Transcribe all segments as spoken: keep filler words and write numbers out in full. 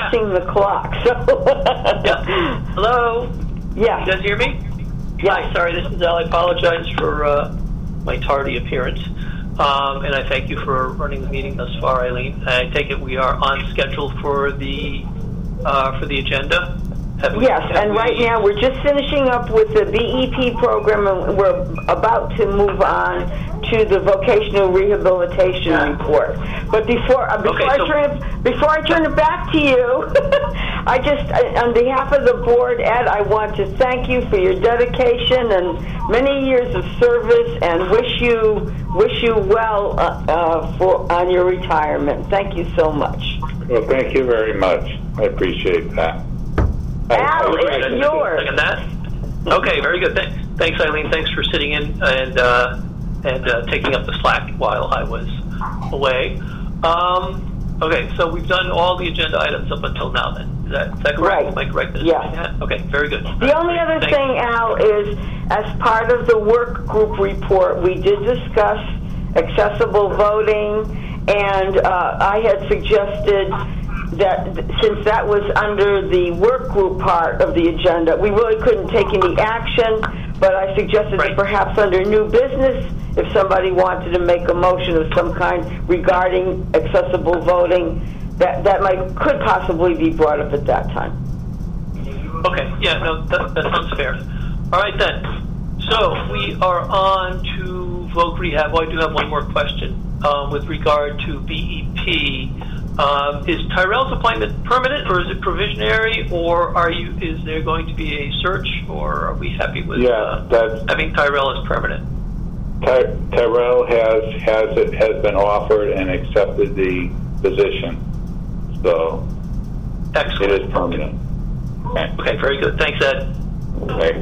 adjusting the clock. So. Yeah. Hello? Yeah. You guys hear me? Yeah. Hi, sorry, this is Al. I apologize for uh, my tardy appearance. Um, and I thank you for running the meeting thus far, Eileen. I take it we are on schedule for the uh, for the agenda? Have we, yes, have and we... right now we're just finishing up with the B E P program, and we're about to move on to the vocational rehabilitation report. But before uh, before okay, I so... turn it before I turn it back to you, I just uh, on behalf of the board, Ed, I want to thank you for your dedication and many years of service, and wish you wish you well uh, uh, for on your retirement. Thank you so much. Well, thank you very much. I appreciate that. Al, it's yours. Second that. Okay, very good. Th- thanks, Eileen. Thanks for sitting in and uh, and uh, taking up the slack while I was away. Um, okay, so we've done all the agenda items up until now. Then is that, is that correct? Right. Am I correct? Yeah. Okay, very good. The only other Thanks. thing, Al, is as part of the work group report, we did discuss accessible voting, and uh, I had suggested that since that was under the work group part of the agenda, we really couldn't take any action, but I suggested right. that perhaps under new business, if somebody wanted to make a motion of some kind regarding accessible voting, that, that might could possibly be brought up at that time. Okay, yeah, no, that, that sounds fair. All right, then. So we are on to voc rehab. Well, I do have one more question um, with regard to B E P. Um, is Tyrell's appointment permanent, or is it provisionary, or are you? Is there going to be a search, or are we happy with yeah, uh, that's, having Tyrell as permanent? Ty- Tyrell has has it has been offered and accepted the position, so Excellent. it is permanent. Okay, okay, very good. Thanks, Ed. Okay.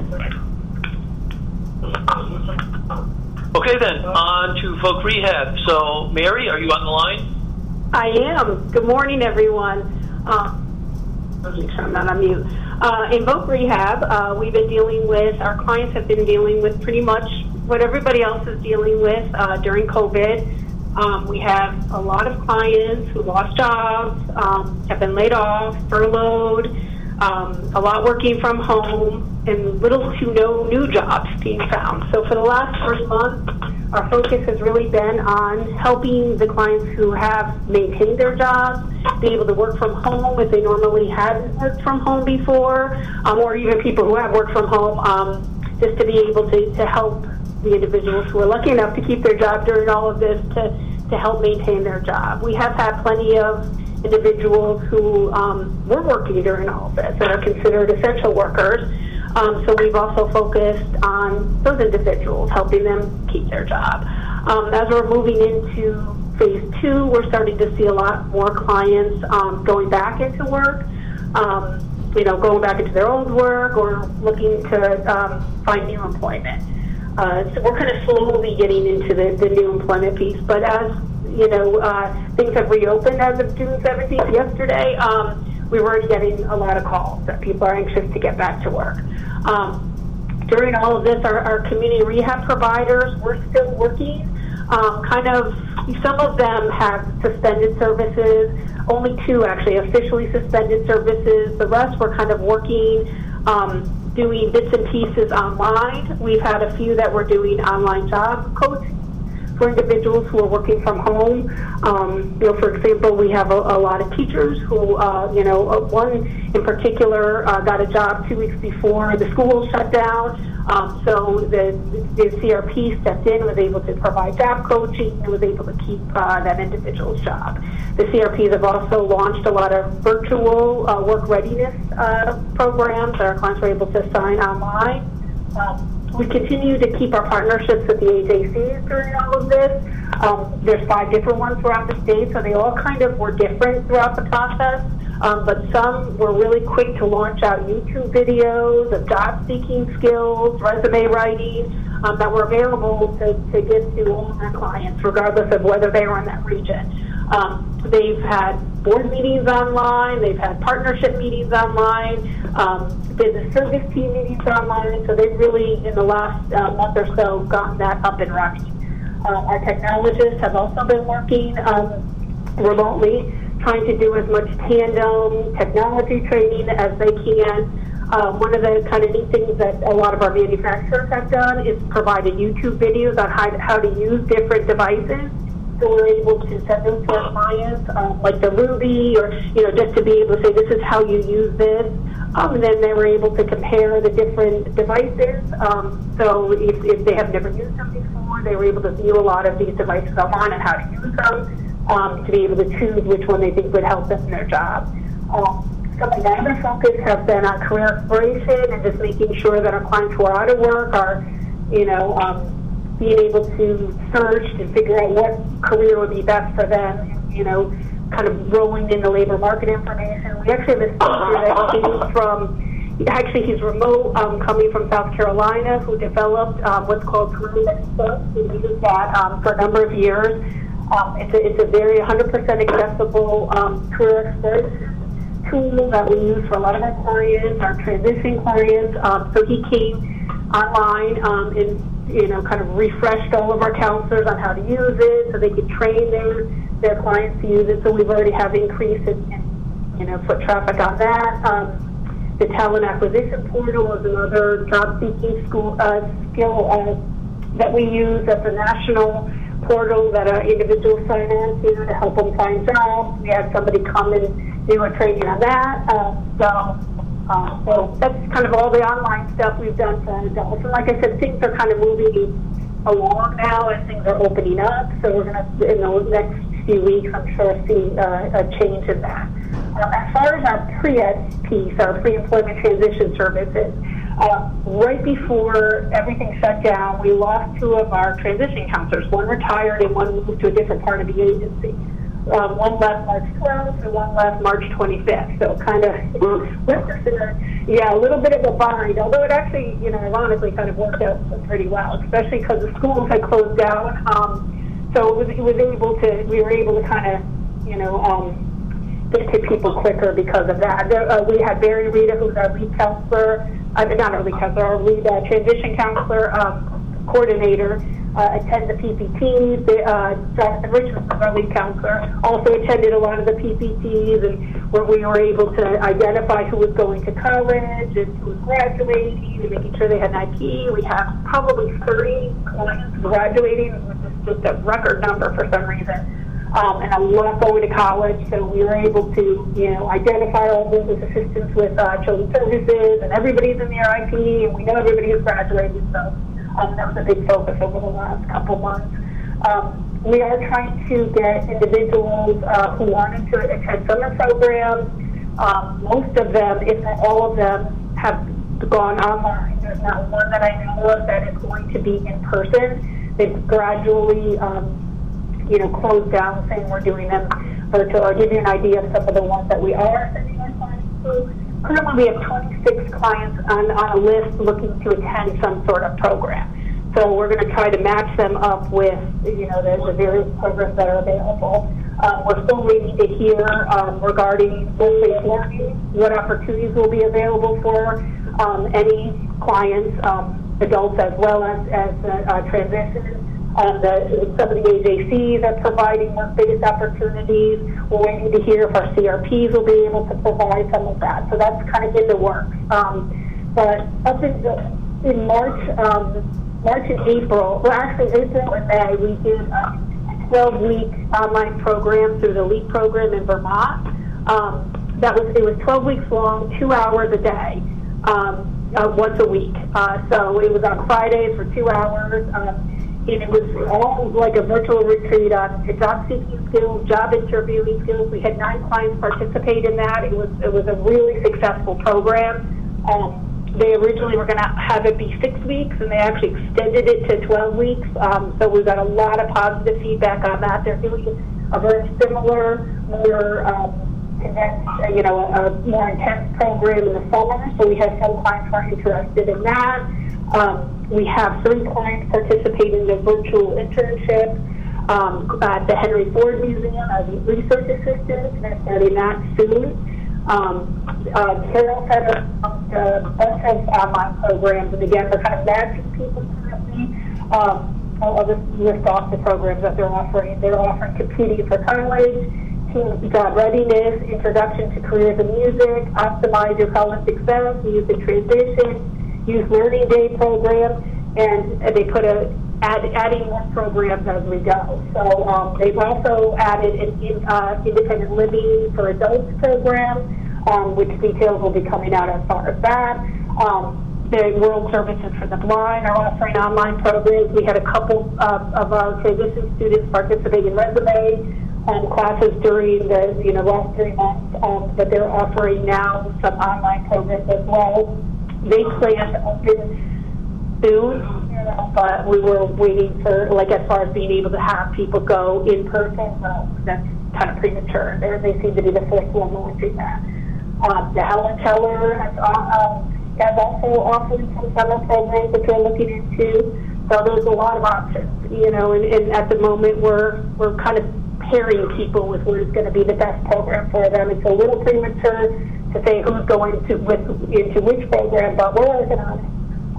Okay, then on to voc rehab. So, Mary, are you on the line? I am. Good morning, everyone. Uh, make sure I'm not on mute. Uh, in voc rehab, uh, we've been dealing with, our clients have been dealing with pretty much what everybody else is dealing with uh, during COVID. Um, we have a lot of clients who lost jobs, um, have been laid off, furloughed, um, a lot working from home, and little to no new jobs being found. So for the last first month, our focus has really been on helping the clients who have maintained their jobs, be able to work from home if they normally hadn't worked from home before, um, or even people who have worked from home, um, just to be able to, to help the individuals who are lucky enough to keep their job during all of this to, to help maintain their job. We have had plenty of individuals who um, were working during all of this and are considered essential workers. Um, so we've also focused on those individuals, helping them keep their job. Um, as we're moving into phase two, we're starting to see a lot more clients um, going back into work, um, you know, going back into their old work or looking to um, find new employment. Uh, so we're kind of slowly getting into the, the new employment piece. But as, you know, uh, things have reopened as of June seventeenth, yesterday, um, we were already getting a lot of calls that people are anxious to get back to work. Um, during all of this, our, our community rehab providers were still working. Um, kind of, some of them have suspended services. Only two actually officially suspended services. The rest were kind of working, um, doing bits and pieces online. We've had a few that were doing online job coaching for individuals who are working from home. Um, you know, for example, we have a, a lot of teachers who, uh, you know, uh, one in particular uh, got a job two weeks before the school shut down. Um, so the, the C R P stepped in, was able to provide job coaching, and was able to keep uh, that individual's job. The C R Ps have also launched a lot of virtual uh, work readiness uh, programs that our clients were able to sign online. Um, We continue to keep our partnerships with the A J Cs during all of this. Um, there's five different ones throughout the state, so they all kind of were different throughout the process. Um, but some were really quick to launch out YouTube videos of job-seeking skills, resume writing, um, that were available to, to give to all of their clients, regardless of whether they were in that region. Um, they've had board meetings online, they've had partnership meetings online, um, business service team meetings online, so they've really, in the last uh, month or so, gotten that up and running. Uh, our technologists have also been working um, remotely, trying to do as much tandem technology training as they can. Um, one of the kind of neat things that a lot of our manufacturers have done is provided YouTube videos on how to, how to use different devices. So we're able to send them to our clients, um, like the Ruby, or, you know, just to be able to say, this is how you use this. Um, and then they were able to compare the different devices. Um, so if, if they have never used them before, they were able to view a lot of these devices online and how to use them, um, to be able to choose which one they think would help them in their job. Um, Some of my other focus has been on career exploration and just making sure that our clients who are out of work are, you know, um, being able to search and figure out what career would be best for them, you know, kind of rolling in the labor market information. We actually have a speaker that came from, actually he's remote, um, coming from South Carolina, who developed um, what's called Career Expo. We used that um, for a number of years. Um, it's, a, it's a very one hundred percent accessible um, career exploration tool that we use for a lot of our clients, our transition clients. Um, so he came online um, and, you know, kind of refreshed all of our counselors on how to use it so they could train their, their clients to use it. So we've already have increase in, in you know, foot traffic on that. Um, the talent acquisition portal is another job-seeking school, uh, skill uh, that we use. That's a national portal that uh, individuals sign on to to help them find jobs. We had somebody come and do a training on that. Um, so, uh, so that's kind of all the online stuff we've done for adults. And like I said, things are kind of moving along now as things are opening up. So we're going to, in the next few weeks, I'm sure, see uh, a change in that. Um, as far as our pre-ed piece, our pre-employment transition services, uh, right before everything shut down, we lost two of our transition counselors. One retired and one moved to a different part of the agency. Um, one left March twelfth and one left March twenty-fifth. So kind of left us in a, yeah, a little bit of a bind, although it actually, you know, ironically kind of worked out pretty well, especially because the schools had closed down. Um, so it was, it was able to, we were able to kind of, you know, um, get to people quicker because of that. There, uh, we had Barry Rita, who's our lead counselor, uh, not our lead counselor, our lead uh, transition counselor um, coordinator, Uh, attend the P P Ts. The, uh, Jonathan Richmond, our lead counselor, also attended a lot of the P P Ts, and where we were able to identify who was going to college and who was graduating and making sure they had an I P. We have probably thirty clients graduating, which is just a record number for some reason, um, and a lot going to college. So we were able to, you know, identify all those assistants with uh, children's services, and everybody's in their I P, and we know everybody is graduated. So. Um, that was a big focus over the last couple months. Um, we are trying to get individuals uh, who wanted to attend summer programs. Um, most of them, if not all of them, have gone online. There's not one that I know of that is going to be in person. They've gradually, um, you know, closed down, saying we're doing them virtual. I'll give you an idea of some of the ones that we are sending our clients to. Currently, we have twenty-six clients on, on a list looking to attend some sort of program. So we're going to try to match them up with, you know, the, the various programs that are available. Um, we're still waiting to hear um, regarding work-based learning, what opportunities will be available for um, any clients, um, adults as well as, as uh, uh, transition. Um, the, some of the A J Cs are providing work-based opportunities. We're waiting to hear if our C R Ps will be able to provide some of that. So that's kind of in the works. Um, but up in, the, in March, um, March and April, well actually April and May, we did a twelve-week online program through the LEAP program in Vermont. Um, that was it was twelve weeks long, two hours a day, um, uh, once a week. Uh, so it was on Fridays for two hours. Um, And it was all like a virtual retreat on job seeking skills, job interviewing skills. We had nine clients participate in that. It was it was a really successful program. Um, they originally were going to have it be six weeks, and they actually extended it to twelve weeks. Um, so we got a lot of positive feedback on that. They're doing a very similar, more um, condensed, uh, you know, a, a more intense program in the summer. So we have some clients who are interested in that. Um, we have three clients participating in a virtual internship um, at the Henry Ford Museum as a research assistant, and they're starting that soon. Um, uh, Carol set up a bunch of online programs, and again, they're kind of matching people currently. Um, I'll just list off the programs that they're offering. They're offering competing for college, teen job readiness, introduction to careers in music, optimize your college success, music transition, youth learning day program, and they put a add, adding more programs as we go. So um, they've also added an in, uh, independent living for adults program, um, which details will be coming out as far as that. Um, the World Services for the Blind are offering online programs. We had a couple of, of our transition students participate in resume um, classes during the you know last three months, um, but they're offering now some online programs as well. They plan to open soon, but we were waiting for, like, as far as being able to have people go in person. Well, that's kind of premature. They're, they seem to be the first one launching that. Um, the Helen Keller has, um, has also offered some summer programs that they're looking into. So there's a lot of options, you know, and, and at the moment we're we're kind of pairing people with what is going to be the best program for them. It's a little premature to say who's going to with into which program, but we're working on it.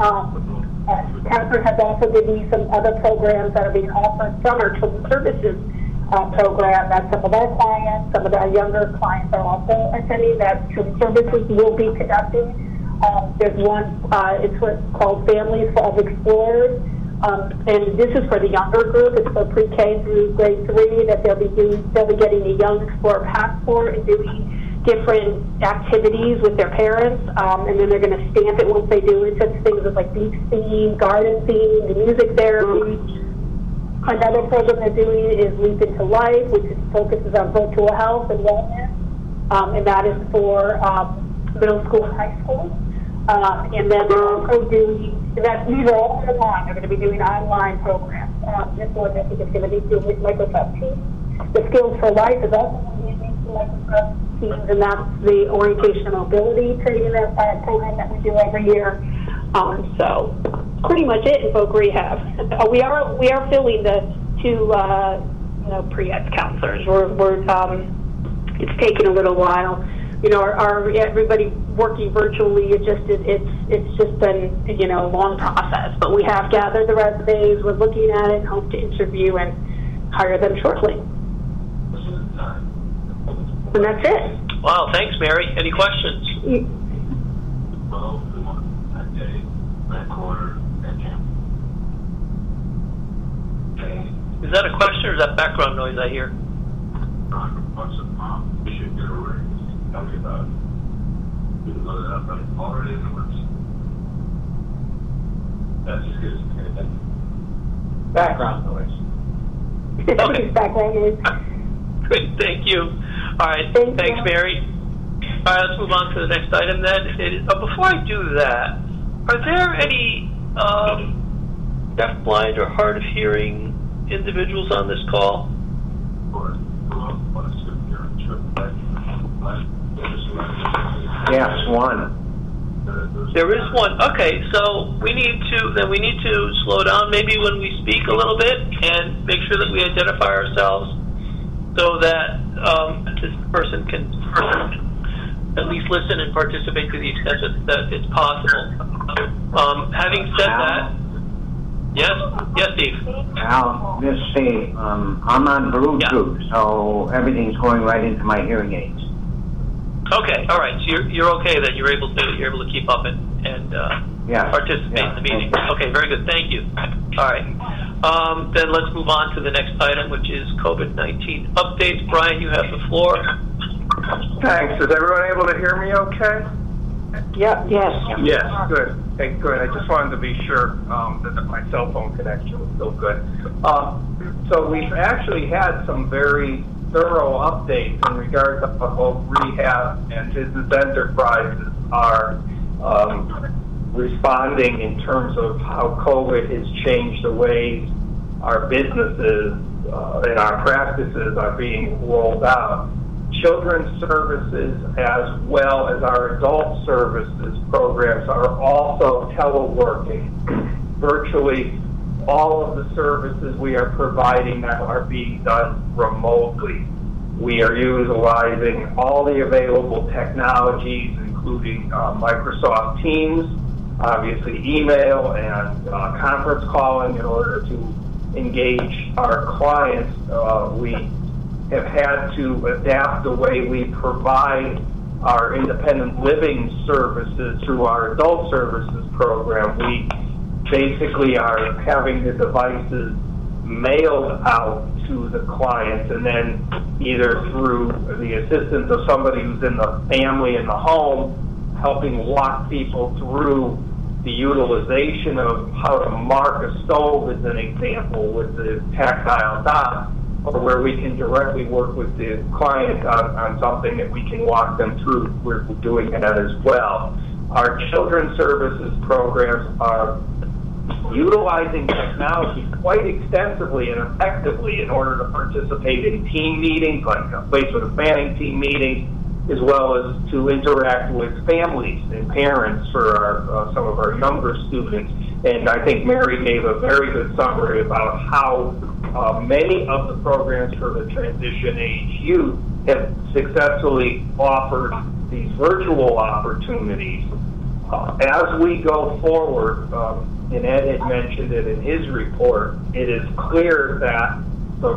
Um, uh, Catherine has also given me some other programs that are being offered from our children's services uh, program that some of our clients, some of our younger clients are also attending, that children's services will be conducting. Um, there's one, uh, it's what's called Families of Explorers. Um, and this is for the younger group. It's for pre-K through grade three that they'll be doing. They'll be getting a Young Explorer passport and doing different activities with their parents. Um, and then they're going to stamp it once they do it. Such things as like beach theme, garden theme, the music therapy. Another program they're doing is Leap into Life, which is, focuses on virtual health and wellness. Um, and that is for um, middle school and high school. Um, and then they're also doing, that, these are all online, they're going to be doing online programs. Um, this one I think is going to be through Microsoft Teams. The Skills for Life is also going to be through Microsoft Teams, and that's the orientation and mobility training that, uh, program that we do every year. Um, so pretty much it in Voc Rehab. uh, we are we are filling the two uh, you know pre-ed counselors. We're, we're um, it's taken a little while. You know, our, our everybody working virtually, it just it, it's it's just been you know a long process. But we have gathered the resumes. We're looking at it and hope to interview and hire them shortly. And that's it. Wow, thanks, Mary. Any questions? You, Is that a question or is that background noise I hear? Background noise. Okay. background noise. Good, thank you. All right, Thank thanks, you. Mary. All right, let's move on to the next item then. It, uh, before I do that, are there any um, deaf, blind, or hard of hearing individuals on this call? Yes, one. There is one. Okay, so we need to then we need to slow down maybe when we speak a little bit and make sure that we identify ourselves so that um, this person can at least listen and participate to the extent that, that it's possible. Um, having said that, yes, yes, Steve. Al, just see, um, I'm on Bluetooth, Yeah. so everything's going right into my hearing aids. Okay, all right. So you're you're okay then. You're able to you're able to keep up and and uh, Yeah. participate Yeah. in the meeting. Okay, very good. Thank you. All right. Um, then let's move on to the next item, which is COVID nineteen updates. Brian, you have the floor. Thanks. Is everyone able to hear me okay? Yep. Yes. Yes, good. Okay, good. I just wanted to be sure um, that my cell phone connection was still good. Uh, so we've actually had some very thorough updates in regards to how both rehab and business enterprises are um, responding in terms of how COVID has changed the way our businesses uh, and our practices are being rolled out. Children's services as well as our adult services programs are also teleworking. Virtually all of the services we are providing now are being done remotely. We are utilizing all the available technologies, including uh, Microsoft Teams, obviously email and uh, conference calling in order to engage our clients. Uh, we have had to adapt the way we provide our independent living services through our adult services program. We basically are having the devices mailed out to the clients, and then either through the assistance of somebody who's in the family in the home, helping walk people through the utilization of how to mark a stove as an example with the tactile dot, or where we can directly work with the client on, on something that we can walk them through. We're doing that as well. Our children's services programs are utilizing technology quite extensively and effectively in order to participate in team meetings, like a place with a planning team meeting, as well as to interact with families and parents for our, uh, some of our younger students. And I think Mary gave a very good summary about how uh, many of the programs for the transition age youth have successfully offered these virtual opportunities. Uh, as we go forward, um, and Ed had mentioned it in his report, it is clear that the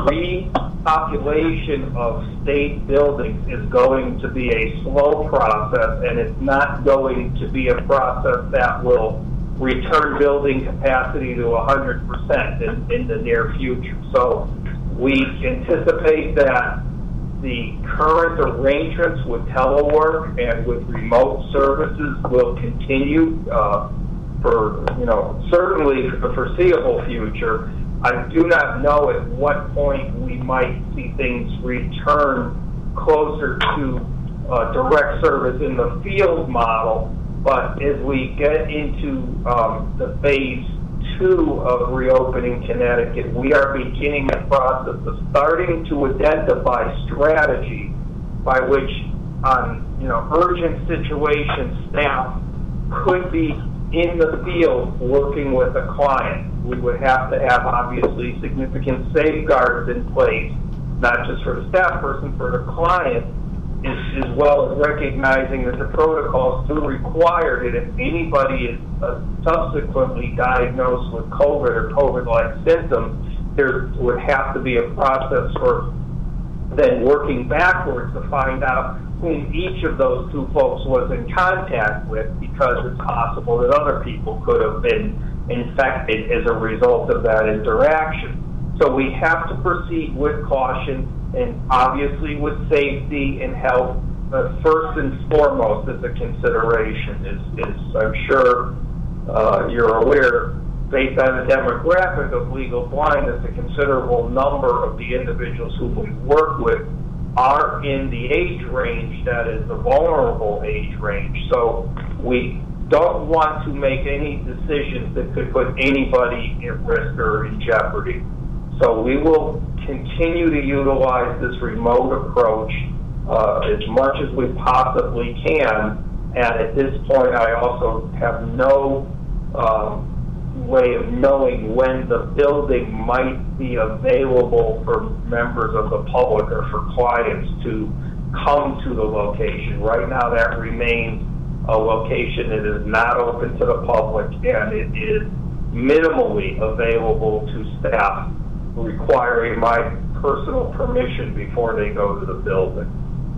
repopulation of state buildings is going to be a slow process, and it's not going to be a process that will return building capacity to one hundred percent in, in the near future. So we anticipate that the current arrangements with telework and with remote services will continue uh, for, you know, certainly for the foreseeable future. I do not know at what point we might see things return closer to uh, direct service in the field model, but as we get into um, the phase two of reopening Connecticut, we are beginning the process of starting to identify strategy by which, on you know, urgent situations, staff could be in the field working with a client. We would have to have, obviously, significant safeguards in place, not just for the staff person, for the client, as, as well as recognizing that the protocols do require that if anybody is uh, subsequently diagnosed with COVID or COVID-like symptoms, there would have to be a process for then working backwards to find out whom each of those two folks was in contact with, because it's possible that other people could have been infected as a result of that interaction. So we have to proceed with caution and obviously with safety and health uh, first and foremost as a consideration. Is, is I'm sure uh, you're aware, based on the demographic of legal blindness, a considerable number of the individuals who we work with are in the age range that is the vulnerable age range. So we don't want to make any decisions that could put anybody at risk or in jeopardy. So we will continue to utilize this remote approach uh, as much as we possibly can. And at this point, I also have no um, way of knowing when the building might be available for members of the public or for clients to come to the location. Right now, that remains a location that is not open to the public, and it is minimally available to staff, requiring my personal permission before they go to the building.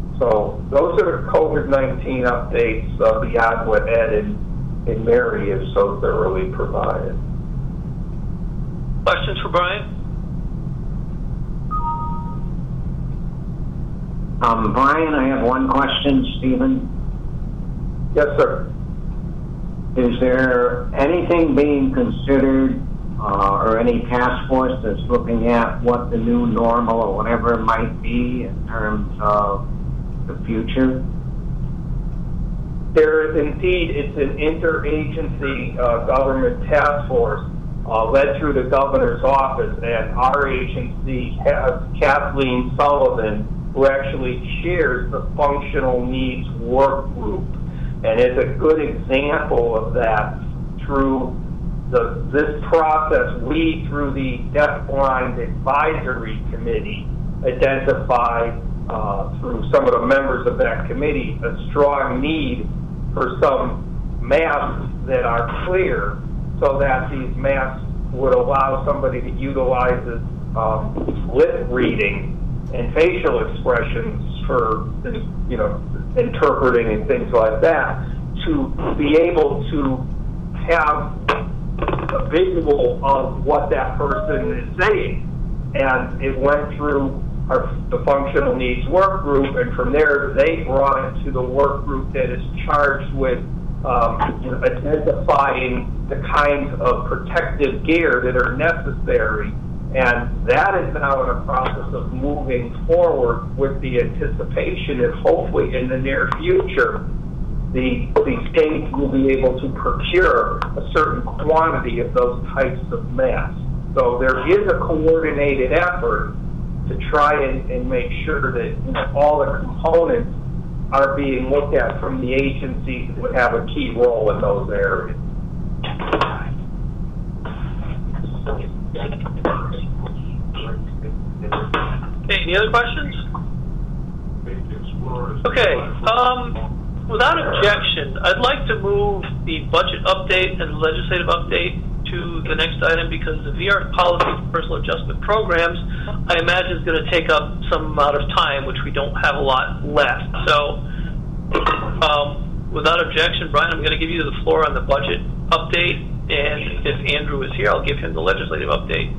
So those are the COVID nineteen updates uh, beyond what Ed and, and Mary have so thoroughly provided. Questions for Brian? Um, Brian, I have one question, Stephen. Yes, sir. Is there anything being considered uh, or any task force that's looking at what the new normal or whatever it might be in terms of the future? There is indeed, it's an interagency uh, government task force uh, led through the governor's office, and our agency has Kathleen Sullivan, who actually chairs the functional needs work group. And it's a good example of that. Through the, this process, we, through the Deafblind Advisory Committee, identified uh, through some of the members of that committee a strong need for some masks that are clear, so that these masks would allow somebody to utilize this um, lip reading and facial expressions for, you know, interpreting and things like that, to be able to have a visual of what that person is saying. And it went through our, the functional needs work group, and from there they brought it to the work group that is charged with um, you know, identifying the kinds of protective gear that are necessary. And that is now in a process of moving forward with the anticipation that hopefully in the near future, the, the state will be able to procure a certain quantity of those types of masks. So there is a coordinated effort to try and, and make sure that, you know, all the components are being looked at from the agencies that have a key role in those areas. Okay, any other questions? Okay, um, without objection, I'd like to move the budget update and legislative update to the next item, because the V R policy for personal adjustment programs, I imagine, is going to take up some amount of time, which we don't have a lot left. So, um, without objection, Brian, I'm going to give you the floor on the budget update, and if Andrew is here, I'll give him the legislative update.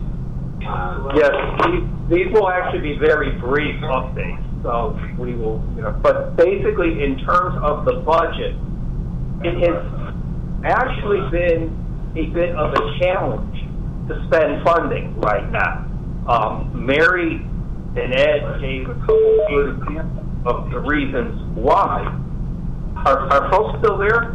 Yes, these, these will actually be very brief updates. So we will, you know, but basically in terms of the budget, it has actually been a bit of a challenge to spend funding right now. Um, Mary and Ed gave a couple good examples of the reasons why. Are, are folks still there?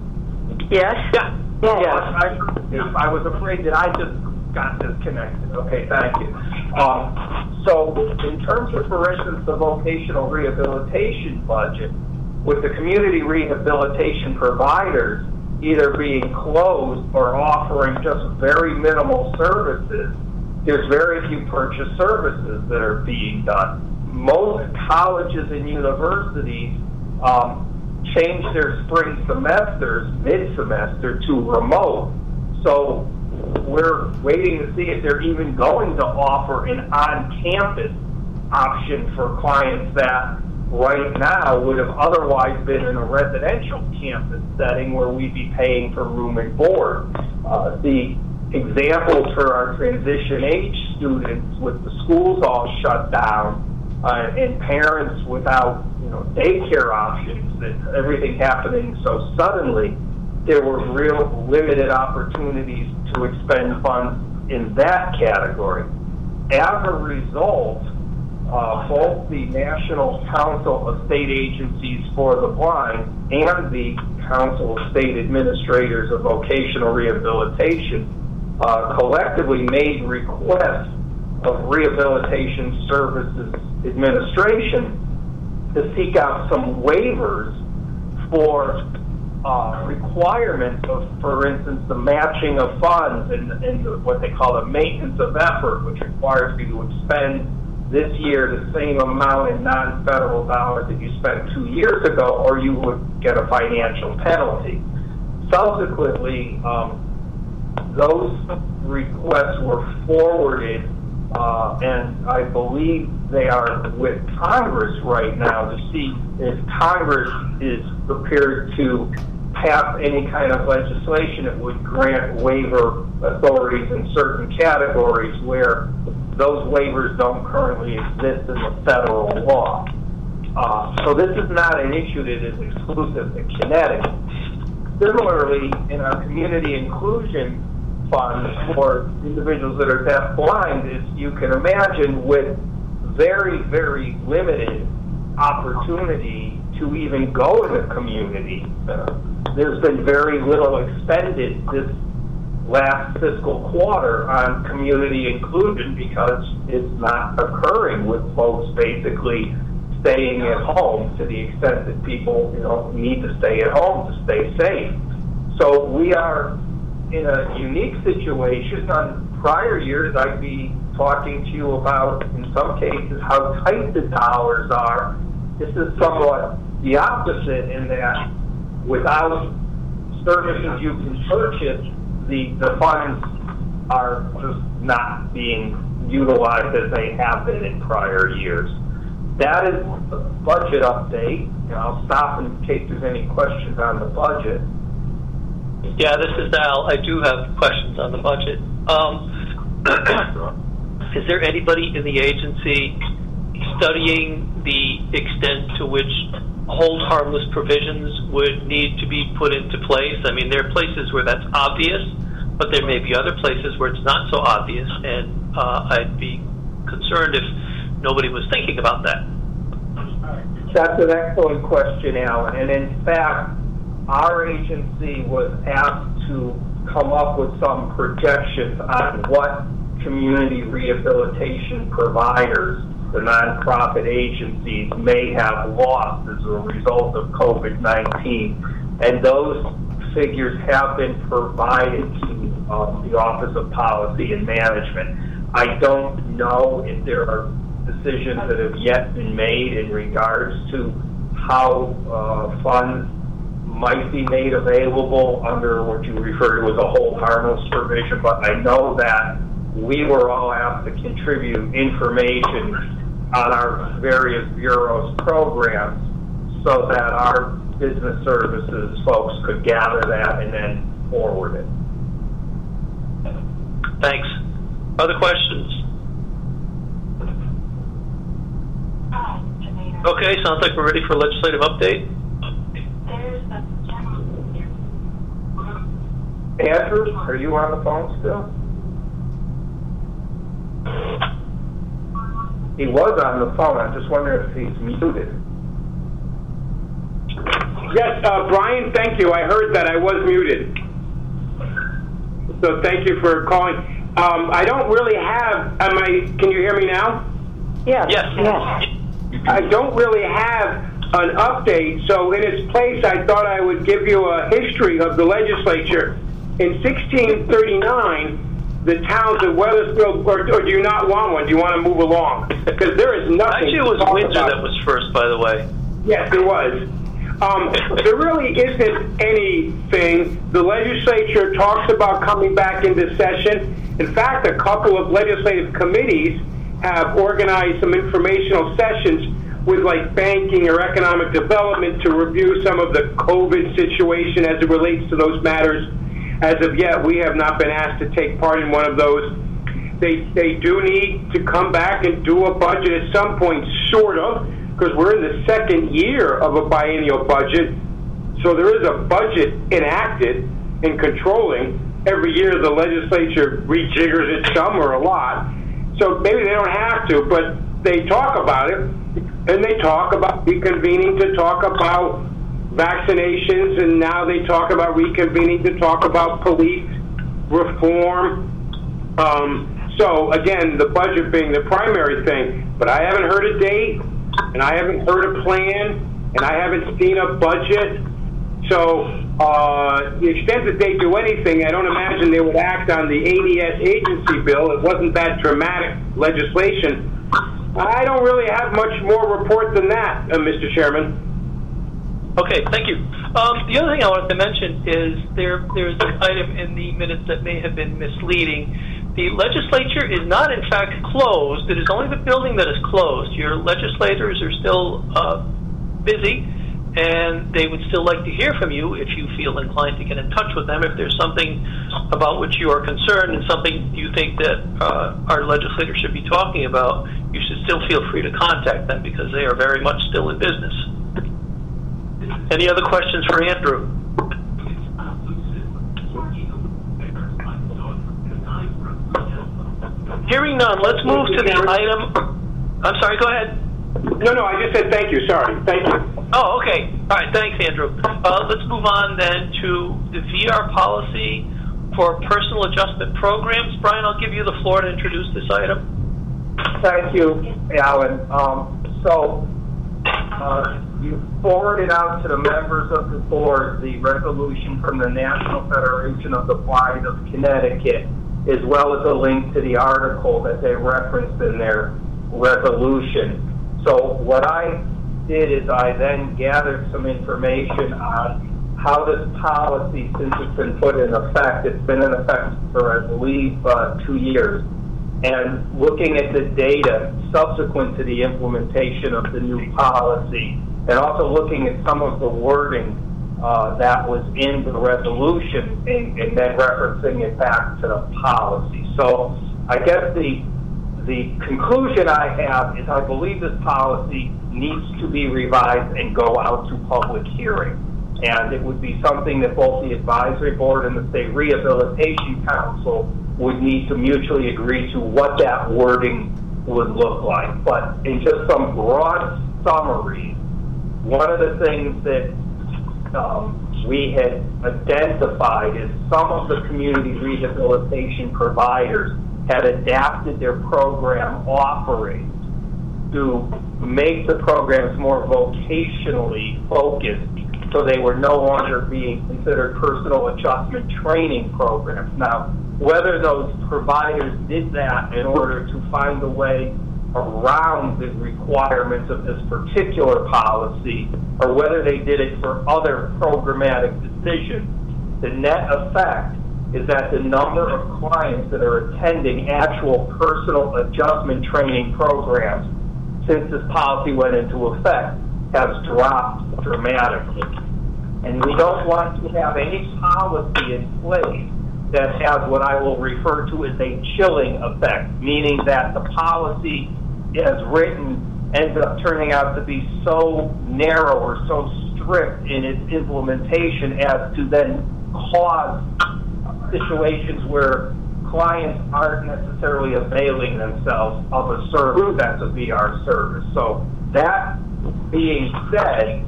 Yes? Yeah. Yes. Yes. I, I was afraid that I just got disconnected. Okay, thank you. Um, so in terms of, for instance, the vocational rehabilitation budget, with the community rehabilitation providers either being closed or offering just very minimal services, there's very few purchase services that are being done. Most colleges and universities um, change their spring semesters mid-semester to remote. So we're waiting to see if they're even going to offer an on-campus option for clients that right now would have otherwise been in a residential campus setting where we'd be paying for room and board. Uh, the examples for our transition age students, with the schools all shut down uh, and parents without, you know, daycare options, and everything happening so suddenly, there were real limited opportunities to expend funds in that category. As a result, uh, both the National Council of State Agencies for the Blind and the Council of State Administrators of Vocational Rehabilitation uh, collectively made requests of Rehabilitation Services Administration to seek out some waivers for Uh, requirements of, for instance, the matching of funds and, and the, what they call the maintenance of effort, which requires you to expend this year the same amount in non-federal dollars that you spent two years ago, or you would get a financial penalty. Subsequently, um, those requests were forwarded, uh, and I believe they are with Congress right now to see if Congress is prepared to pass any kind of legislation that would grant waiver authorities in certain categories where those waivers don't currently exist in the federal law. Uh, so this is not an issue that is exclusive to Connecticut. Similarly, in our community inclusion fund for individuals that are deaf blind, as you can imagine, with very, very limited opportunity to even go in the community. Uh, there's been very little expended this last fiscal quarter on community inclusion because it's not occurring, with folks basically staying at home to the extent that people, you know, need to stay at home to stay safe. So we are in a unique situation. On prior years, I'd be talking to you about, in some cases, how tight the dollars are. This is somewhat the opposite, in that without services you can purchase, the, the funds are just not being utilized as they have been in prior years. That is the budget update, and I'll stop in case there's any questions on the budget. Yeah, this is Al. I do have questions on the budget. Um, is there anybody in the agency studying the extent to which hold harmless provisions would need to be put into place? I mean, there are places where that's obvious, but there may be other places where it's not so obvious, and uh, I'd be concerned if nobody was thinking about that. That's an excellent question, Alan. And in fact, our agency was asked to come up with some projections on what community rehabilitation providers, the nonprofit agencies, may have lost as a result of COVID nineteen. And those figures have been provided to um, the Office of Policy and Management. I don't know if there are decisions that have yet been made in regards to how uh, funds might be made available under what you refer to as a hold harmless provision, but I know that we were all asked to contribute information on our various bureaus' programs so that our business services folks could gather that and then forward it. Thanks. Other questions? Okay, sounds like we're ready for legislative update. Andrew, are you on the phone still? He was on the phone. I'm just wondering if he's muted. Yes, uh, Brian, thank you. I heard that I was muted. So thank you for calling. Um, I don't really have, am I, can you hear me now? Yes. Yes. Yes. I don't really have an update, so in its place, I thought I would give you a history of the legislature. In sixteen thirty-nine, the towns of Weathersfield, or, or do you not want one? Do you want to move along? Because there is nothing. Actually, it was to talk Windsor about. that was first, by the way. Yes, it was. Um, there really isn't anything. The legislature talks about coming back into session. In fact, a couple of legislative committees have organized some informational sessions with like banking or economic development to review some of the COVID situation as it relates to those matters. As of yet, we have not been asked to take part in one of those. They, they do need to come back and do a budget at some point, sort of, because we're in the second year of a biennial budget. So there is a budget enacted and controlling. Every year the legislature rejiggers it some or a lot. So maybe they don't have to, but they talk about it, and they talk about reconvening to talk about vaccinations, and now they talk about reconvening to talk about police reform. Um, so again, the budget being the primary thing, but I haven't heard a date, and I haven't heard a plan, and I haven't seen a budget. So uh, the extent that they do anything, I don't imagine they would act on the A D S agency bill. It wasn't that dramatic legislation. I don't really have much more report than that, uh, Mister Chairman. Okay, thank you. Um, the other thing I wanted to mention is there there's an item in the minutes that may have been misleading. The legislature is not, in fact, closed. It is only the building that is closed. Your legislators are still uh, busy, and they would still like to hear from you if you feel inclined to get in touch with them. If there's something about which you are concerned and something you think that uh, our legislators should be talking about, you should still feel free to contact them because they are very much still in business. Any other questions for Andrew? Hearing none, let's move to the item. I'm sorry, go ahead. No, no, I just said thank you. Sorry. Thank you. Oh, okay. All right, thanks, Andrew. Uh, let's move on then to the V R policy for personal adjustment programs. Brian, I'll give you the floor to introduce this item. Thank you, Alan. Um, so, uh, you forwarded out to the members of the board the resolution from the National Federation of the Blind of Connecticut, as well as a link to the article that they referenced in their resolution. So what I did is I then gathered some information on how this policy, since it's been put in effect, it's been in effect for, I believe, uh, two years, and looking at the data subsequent to the implementation of the new policy, and also looking at some of the wording uh, that was in the resolution, and, and then referencing it back to the policy. So I guess the the conclusion I have is I believe this policy needs to be revised and go out to public hearing. And it would be something that both the advisory board and the state rehabilitation council would need to mutually agree to what that wording would look like. But in just some broad summary, one of the things that um, we had identified is some of the community rehabilitation providers had adapted their program offerings to make the programs more vocationally focused, so they were no longer being considered personal adjustment training programs. Now, whether those providers did that in order to find a way around the requirements of this particular policy, or whether they did it for other programmatic decisions, the net effect is that the number of clients that are attending actual personal adjustment training programs since this policy went into effect has dropped dramatically. And we don't want to have any policy in place that has what I will refer to as a chilling effect, meaning that the policy as written ends up turning out to be so narrow or so strict in its implementation as to then cause situations where clients aren't necessarily availing themselves of a service that's a V R service. So that being said,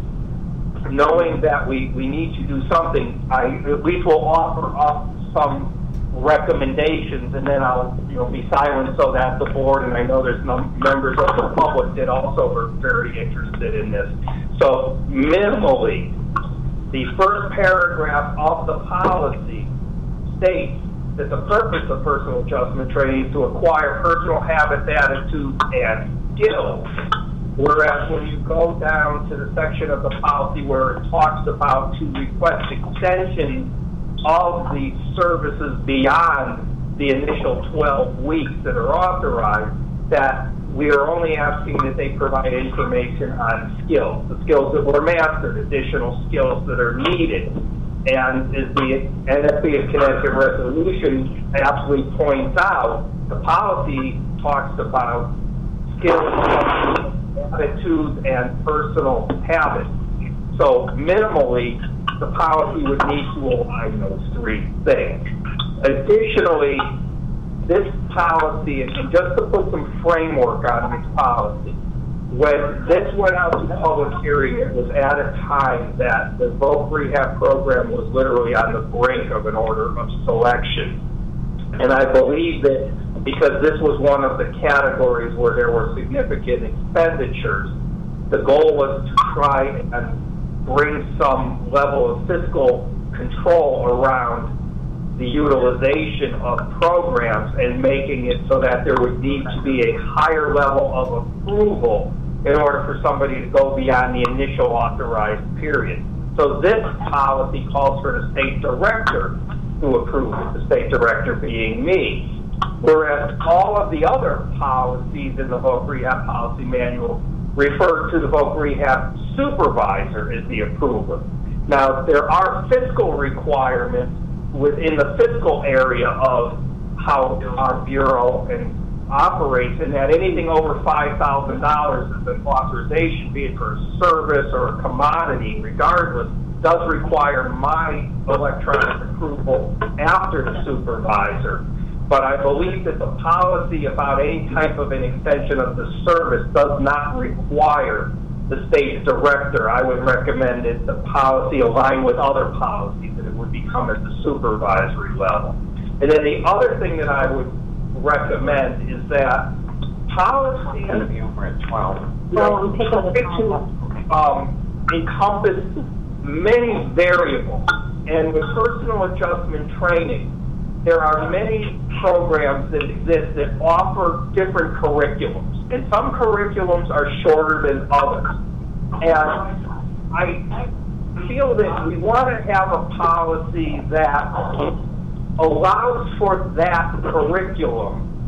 knowing that we, we need to do something, I at least will offer up some recommendations, and then I'll you know be silent so that the board, and I know there's num- members of the public that also are very interested in this. So minimally, the first paragraph of the policy states that the purpose of personal adjustment training is to acquire personal habits, attitudes, and skills. Whereas when you go down to the section of the policy where it talks about to request extension of the services beyond the initial twelve weeks that are authorized, that we are only asking that they provide information on skills, the skills that were mastered, additional skills that are needed. And as the N S B of Connecticut resolution aptly points out, the policy talks about skills, attitudes, and personal habits. So minimally, the policy would need to align those three things. Additionally, this policy, and just to put some framework on this policy, when this went out to public hearing, it was at a time that the voc rehab program was literally on the brink of an order of selection. And I believe that because this was one of the categories where there were significant expenditures, the goal was to try and bring some level of fiscal control around the utilization of programs and making it so that there would need to be a higher level of approval in order for somebody to go beyond the initial authorized period. So this policy calls for the state director to approve it, the state director being me. Whereas all of the other policies in the voc rehab policy manual refer to the voc rehab supervisor as the approver. Now, there are fiscal requirements within the fiscal area of how our bureau and operates, and that anything over five thousand dollars is an authorization, be it for a service or a commodity, regardless, does require my electronic approval after the supervisor. But I believe that the policy about any type of an extension of the service does not require the state director. I would recommend that the policy align with other policies, that it would become at the supervisory level. And then the other thing that I would recommend is that policy Well, take over the to um, encompass many variables. And with personal adjustment training, there are many programs that exist that offer different curriculums. And some curriculums are shorter than others. And I feel that we want to have a policy that allows for that curriculum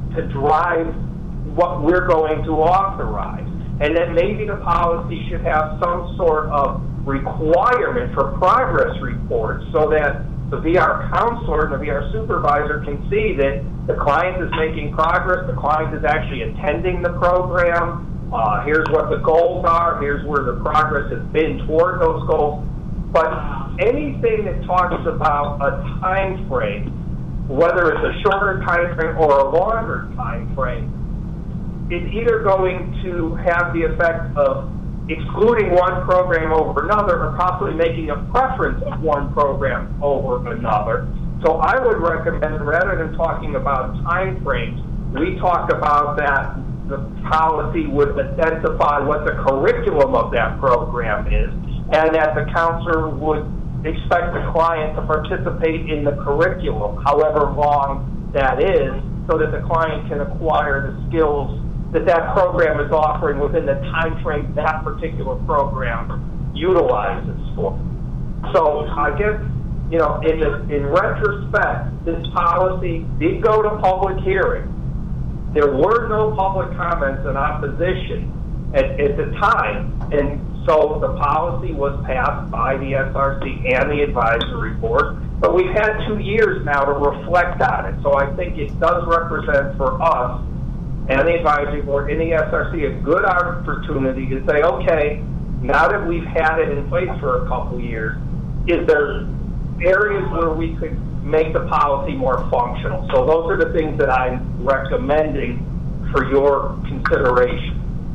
to drive what we're going to authorize. And that maybe the policy should have some sort of requirement for progress reports so that the V R counselor and the V R supervisor can see that the client is making progress, the client is actually attending the program, uh, here's what the goals are, here's where the progress has been toward those goals. But anything that talks about a time frame, whether it's a shorter time frame or a longer time frame, is either going to have the effect of excluding one program over another or possibly making a preference of one program over another. So I would recommend, rather than talking about time frames, we talk about that the policy would identify what the curriculum of that program is, and that the counselor would expect the client to participate in the curriculum, however long that is, so that the client can acquire the skills that that program is offering within the time frame that particular program utilizes for. So I guess, you know, in, the, in retrospect, this policy did go to public hearing. There were no public comments in opposition at, at the time, and so the policy was passed by the S R C and the advisory board, but we've had two years now to reflect on it. So I think it does represent for us and the advisory board and the S R C a good opportunity to say, okay, now that we've had it in place for a couple years, is there areas where we could make the policy more functional? So those are the things that I'm recommending for your consideration.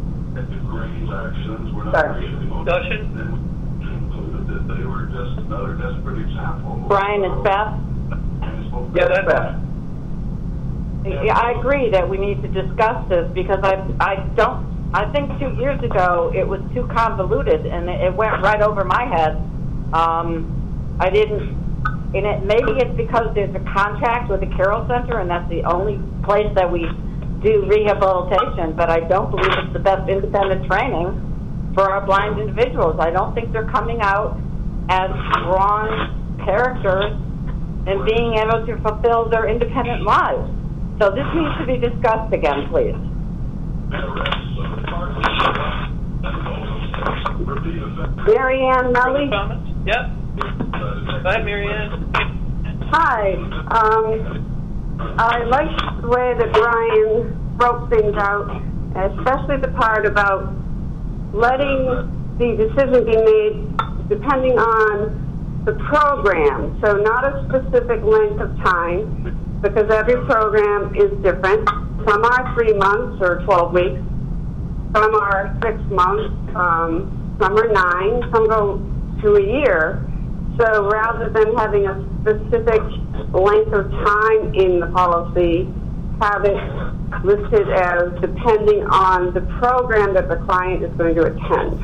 Thank you. Discussion? They were just another desperate example. Brian, it's Beth. Yeah, that's Beth. Yeah, I agree that we need to discuss this because I, I don't, I think two years ago it was too convoluted and it, it went right over my head. Um, I didn't, and it, maybe it's because there's a contract with the Carroll Center and that's the only place that we do rehabilitation, but I don't believe it's the best independent training for our blind individuals. I don't think they're coming out as strong characters and being able to fulfill their independent lives. So this needs to be discussed again, please. Mary Ann Melly? Comments? Yep. Go ahead, Mary Ann. Hi. Um, I like the way that Brian broke things out, especially the part about letting the decision be made depending on the program. So not a specific length of time, because every program is different. Some are three months or twelve weeks. Some are six months. Um, some are nine. Some go to a year. So rather than having a specific length of time in the policy, have it listed as depending on the program that the client is going to attend.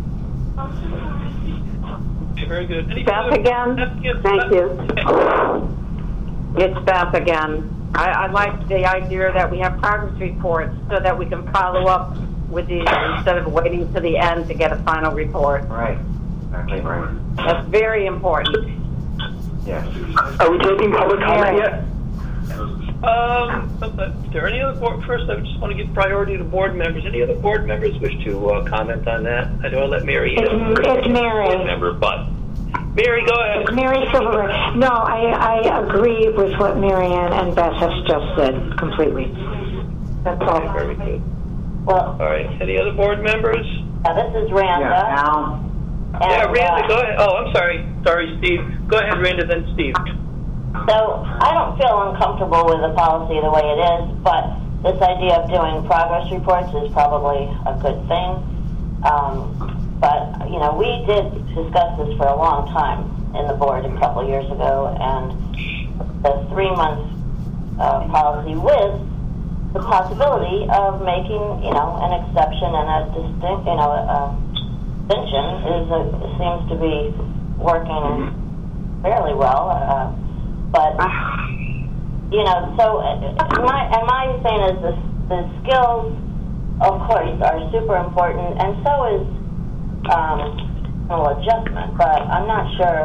Okay, very good. Any Beth other- again? Yes, Thank Beth. you. Okay. It's Beth again. I, I like the idea that we have progress reports so that we can follow up with these instead of waiting to the end to get a final report. Right. Exactly right. That's very important. Yes. Are we taking public comment yet? Um, is there any other board, first I just want to give priority to board members. Any other board members wish to uh, comment on that? I know I let Mary in. It's, it's Mary. Board member, but Mary, go ahead. It's Mary Silverberg. No, I, I agree with what Mary Ann and Beth have just said completely. That's all. Okay, very good. Well, All right. Any other board members? uh, this is Randa. Yeah, Al. And, yeah, Randa, uh, go ahead. Oh, I'm sorry. Sorry, Steve. Go ahead, Randa, then Steve. So I don't feel uncomfortable with the policy the way it is, but this idea of doing progress reports is probably a good thing. Um, but, you know, we did discuss this for a long time in the board a couple years ago, and the three-month uh, policy with the possibility of making, you know, an exception and a distinct, you know, a distinction is a, seems to be working fairly well. Uh, But, you know, so uh, my, and my thing is the, the skills, of course, are super important, and so is um, well, adjustment. But I'm not sure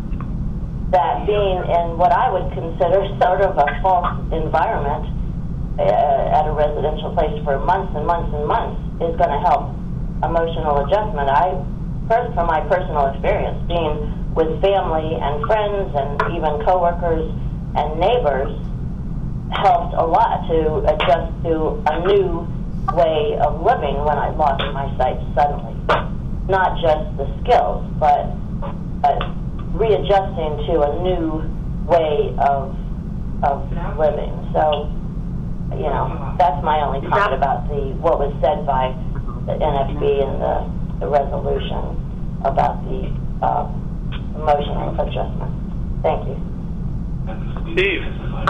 that being in what I would consider sort of a false environment uh, at a residential place for months and months and months is going to help emotional adjustment. I, first, from my personal experience, being with family and friends and even coworkers and neighbors, helped a lot to adjust to a new way of living when I lost my sight suddenly. Not just the skills, but, but readjusting to a new way of of living. So, you know, that's my only comment about the what was said by the N F B and the, the resolution about the uh, emotional adjustment. Thank you. Steve.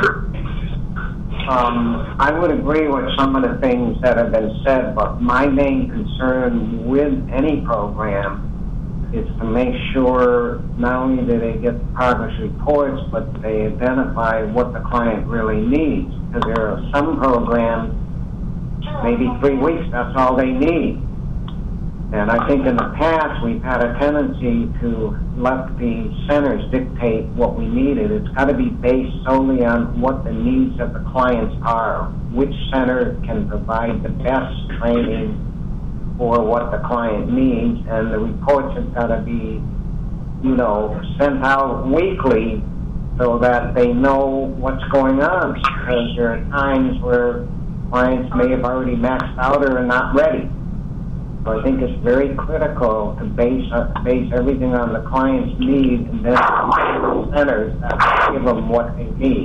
Um, I would agree with some of the things that have been said, but my main concern with any program is to make sure not only do they get the progress reports, but they identify what the client really needs. Because there are some programs, maybe three weeks, that's all they need. And I think in the past, we've had a tendency to let the centers dictate what we needed. It's got to be based solely on what the needs of the clients are. Which center can provide the best training for what the client needs, and the reports have got to be, you know, sent out weekly so that they know what's going on. Because there are times where clients may have already maxed out or are not ready. So I think it's very critical to base uh, base everything on the client's need, and then the centers that give them what they need.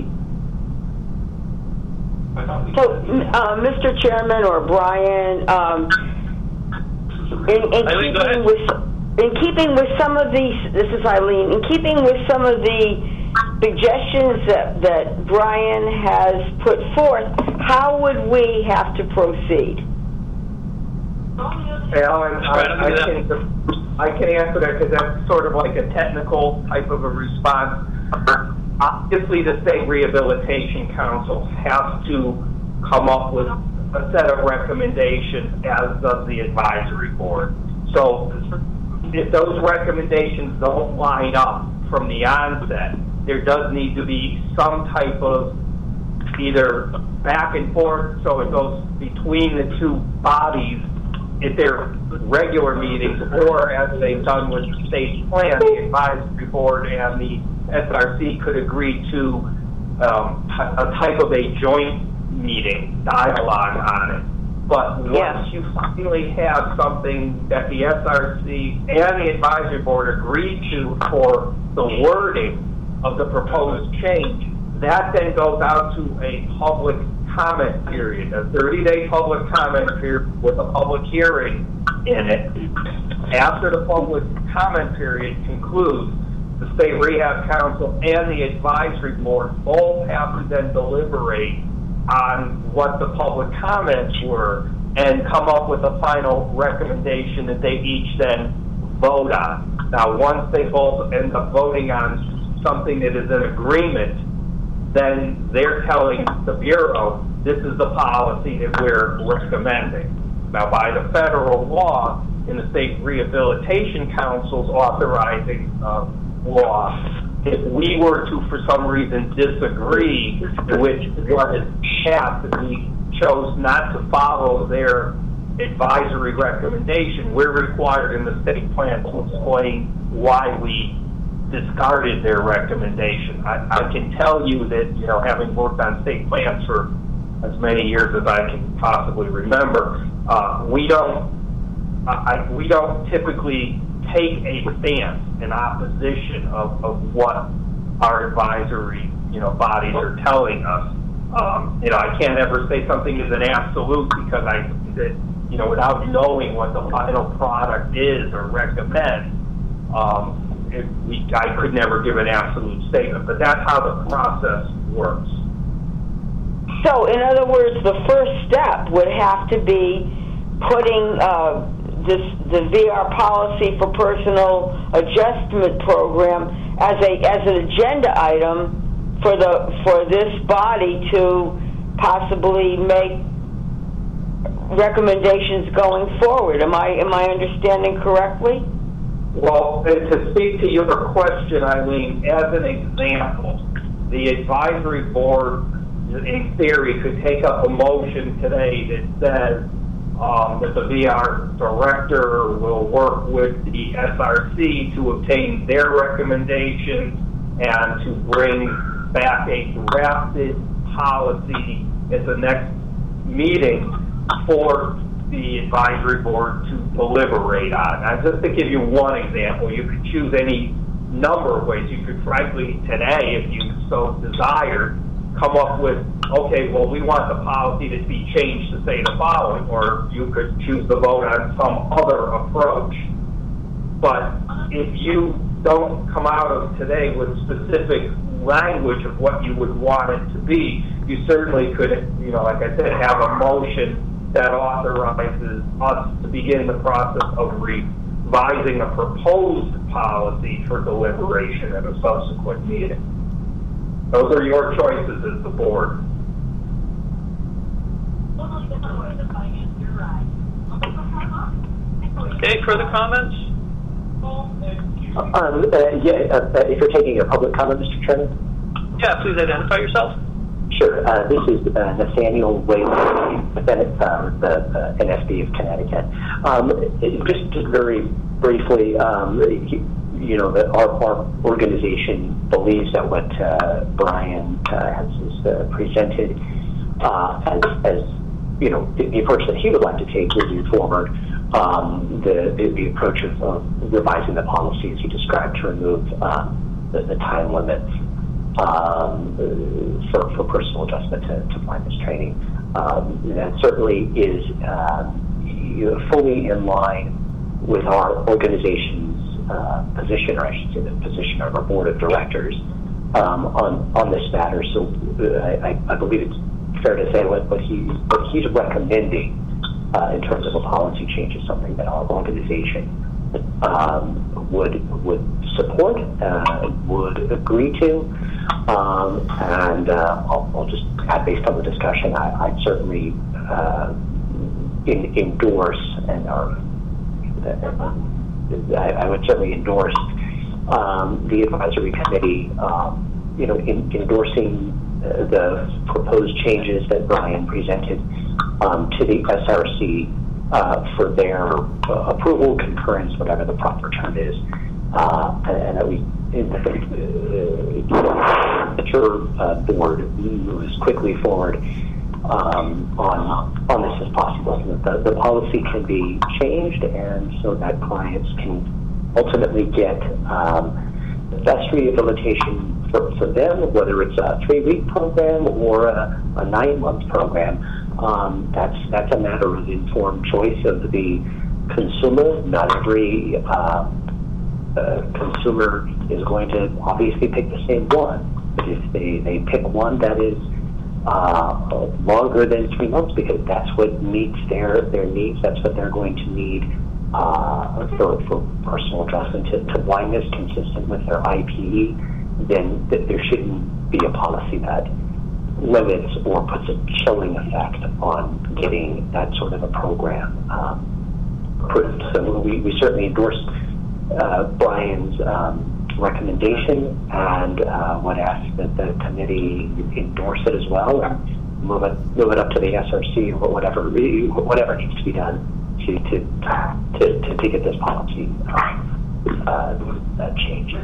So, uh, Mister Chairman or Brian, um, in, in Eileen, go keeping ahead. with in keeping with some of these, this is Eileen. In keeping with some of the suggestions that that Brian has put forth, how would we have to proceed? Hey, Alan, I, I, can, I can answer that because that's sort of like a technical type of a response. Obviously, the State Rehabilitation Council has to come up with a set of recommendations, as does the advisory board. So if those recommendations don't line up from the onset, there does need to be some type of either back and forth, so it goes between the two bodies at their regular meetings, or as they've done with the state plan, the advisory board and the S R C could agree to um, a type of a joint meeting, dialogue on it. But once Yeah. you finally have something that the S R C and the advisory board agreed to for the wording of the proposed change, that then goes out to a public comment period, a thirty-day public comment period with a public hearing in it. After the public comment period concludes, the State Rehab Council and the advisory board both have to then deliberate on what the public comments were and come up with a final recommendation that they each then vote on. Now, once they both end up voting on something that is in agreement, then they're telling the Bureau, this is the policy that we're recommending. Now, by the federal law, in the State Rehabilitation Council's authorizing uh, law, if we were to, for some reason, disagree with what is passed, if we chose not to follow their advisory recommendation, we're required in the state plan to explain why we discarded their recommendation. I, I can tell you that, you know, having worked on state plans for as many years as I can possibly remember, uh, we don't, I, we don't typically take a stance in opposition of, of what our advisory, you know, bodies are telling us. Um, you know, I can't ever say something is an absolute because I, that, you know, without knowing what the final product is or recommend, um, it, we, I could never give an absolute statement, but that's how the process works. So, in other words, the first step would have to be putting uh, this the V R policy for personal adjustment program as a as an agenda item for the for this body to possibly make recommendations going forward. Am I am I understanding correctly? Well, to speak to your question, Eileen, as an example, the advisory board in theory, could take up a motion today that says um, that the V R director will work with the S R C to obtain their recommendations and to bring back a drafted policy at the next meeting for the advisory board to deliberate on. Now, just to give you one example, you could choose any number of ways. You could, frankly, today, if you so desired, come up with, okay, well, we want the policy to be changed to say the following, or you could choose to vote on some other approach. But if you don't come out of today with specific language of what you would want it to be, you certainly could, you know, like I said, have a motion that authorizes us to begin the process of revising a proposed policy for deliberation at a subsequent meeting. Those are your choices as the board. Okay, further comments? Um, uh, yeah, uh, if you're taking a public comment, Mister Chairman? Yeah, please identify yourself. Sure. Uh, this is uh, Nathaniel Whaley, with uh, the uh, N S B of Connecticut. Um, just, just very briefly, um, you know, that our, our organization believes that what uh, Brian uh, has, has uh, presented uh, as, as, you know, the, the approach that he would like to take moving forward, um, the, the, the approach of, of revising the policies he described to remove um, the, the time limits um, for, for personal adjustment to, to blindness training. Um, that certainly is um, fully in line with our organization's uh, position, or I should say the position of our board of directors um, on, on this matter. So uh, I, I believe it's fair to say what, what, he, what he's recommending uh, in terms of a policy change is something that our organization um, would would support, uh, would agree to, um, and uh, I'll, I'll just add, based on the discussion, I, I'd certainly uh, in, endorse and are, uh, I, I would certainly endorse um, the advisory committee, um, you know, in, endorsing uh, the proposed changes that Brian presented um, to the S R C uh, for their uh, approval, concurrence, whatever the proper term is, uh, and that we, that uh, your uh, board moves quickly forward um, on on this as possible, so that the, the policy can be changed, and so that clients can ultimately get um, the best rehabilitation for, for them, whether it's a three-week program or a, a nine-month program. Um, that's that's a matter of informed choice of the consumer. Not every uh, uh, consumer is going to obviously pick the same one. But if they, they pick one that is uh, longer than three months, because that's what meets their, their needs, that's what they're going to need uh, for, for personal adjustment to, to blindness consistent with their I P E, then th- there shouldn't be a policy that limits or puts a chilling effect on getting that sort of a program um, approved. So we, we certainly endorse uh, Brian's um, recommendation, and uh, would ask that the committee endorse it as well, and move it move it up to the S R C or whatever whatever needs to be done to to to, to, to get this policy uh, uh, changed.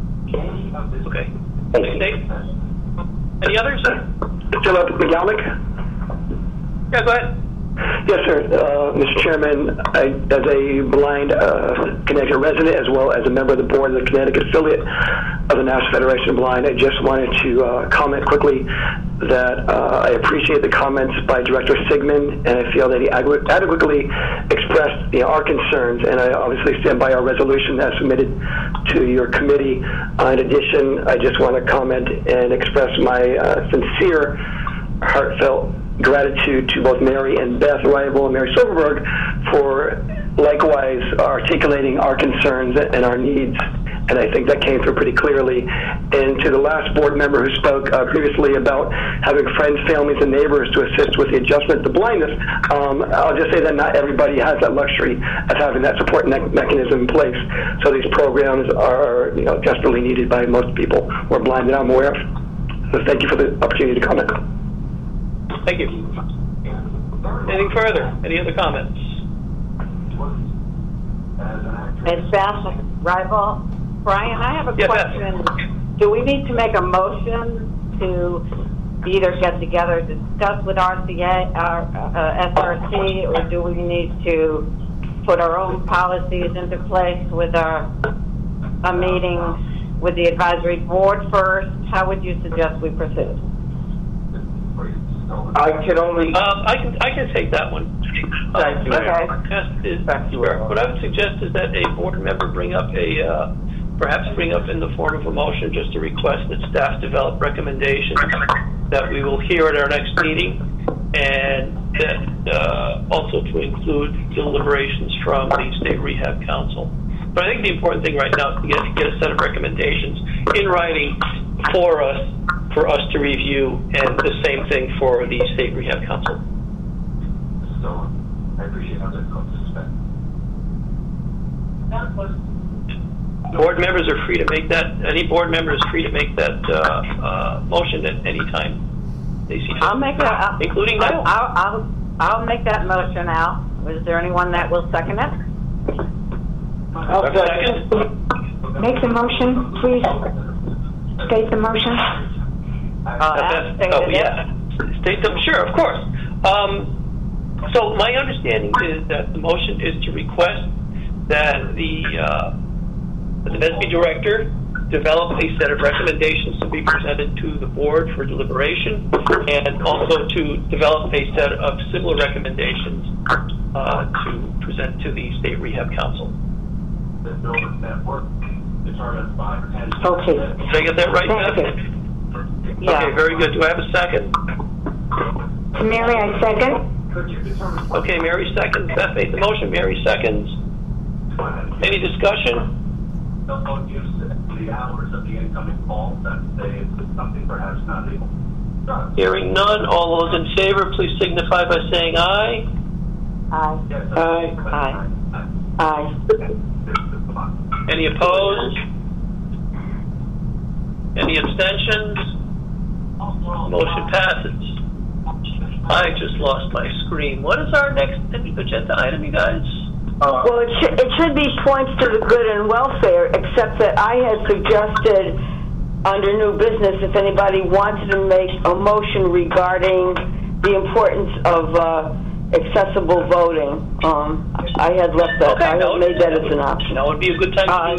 Okay. Thank you. Dave? Any others? Philip McGallick? Yeah, go ahead. Yes, sir. Uh, Mister Chairman, I, as a blind uh, Connecticut resident, as well as a member of the board of the Connecticut affiliate of the National Federation of Blind, I just wanted to uh, comment quickly that uh, I appreciate the comments by Director Sigmund, and I feel that he adequately expressed you know, our concerns, and I obviously stand by our resolution as submitted to your committee. Uh, in addition, I just want to comment and express my uh, sincere, heartfelt gratitude to both Mary and Beth Rival and Mary Silverberg for likewise articulating our concerns and our needs, and I think that came through pretty clearly. And to the last board member who spoke uh, previously about having friends, families, and neighbors to assist with the adjustment to blindness, um, I'll just say that not everybody has that luxury of having that support me- mechanism in place. So these programs are, you know, desperately needed by most people who are blind that I'm aware of. So thank you for the opportunity to comment. Thank you. Anything further? Any other comments? It's Beth Rival. Brian, I have a Yeah, question. Beth. Do we need to make a motion to either get together, discuss with R C A, our uh, S R C, or do we need to put our own policies into place with our a meeting with the advisory board first? How would you suggest we proceed? I can only. Um, I can I can take that one. Thank you, Uh, Mayor. is, Thank you, sure. Mayor. What I would suggest is that a board member bring up a, uh, perhaps bring up in the form of a motion just a request that staff develop recommendations that we will hear at our next meeting, and that uh, also to include deliberations from the State Rehab Council. But I think the important thing right now is to get, get a set of recommendations in writing for us, for us to review, and the same thing for the State Rehab Council. So, I appreciate how that comes to spend. Board members are free to make that, any board member is free to make that uh, uh, motion at any time they see fit. I'll make that. Including now. I'll, I'll, I'll make that motion out. Is there anyone that will second it? I'll second. Make the motion, please. State the motion. Uh, Uh, stated oh, it. yeah. State them, sure, of course. Um, so my understanding is that the motion is to request that the, uh, that the V E S B director develop a set of recommendations to be presented to the board for deliberation, and also to develop a set of similar recommendations uh, to present to the State Rehab Council. The building network determined by. Okay. Did I get that right, Thank Beth? you. Yeah. Okay, very good. Do I have a second? Mary, I second. Okay, Mary seconds. Beth made the motion. Mary seconds. Any discussion? Cell phone use the hours of the incoming call that say it's something perhaps not able. Hearing none. All those in favor, please signify by saying aye. Aye. Aye. Aye. Aye. Any opposed? Any abstentions? Motion passes. I just lost my screen. What is our next agenda item, you guys? Uh, Well, it should, it should be points to the good and welfare, except that I had suggested under new business if anybody wanted to make a motion regarding the importance of uh, accessible voting. Um, I had left that, Okay, I no, had made that as an option. Now would be a good time to Uh, do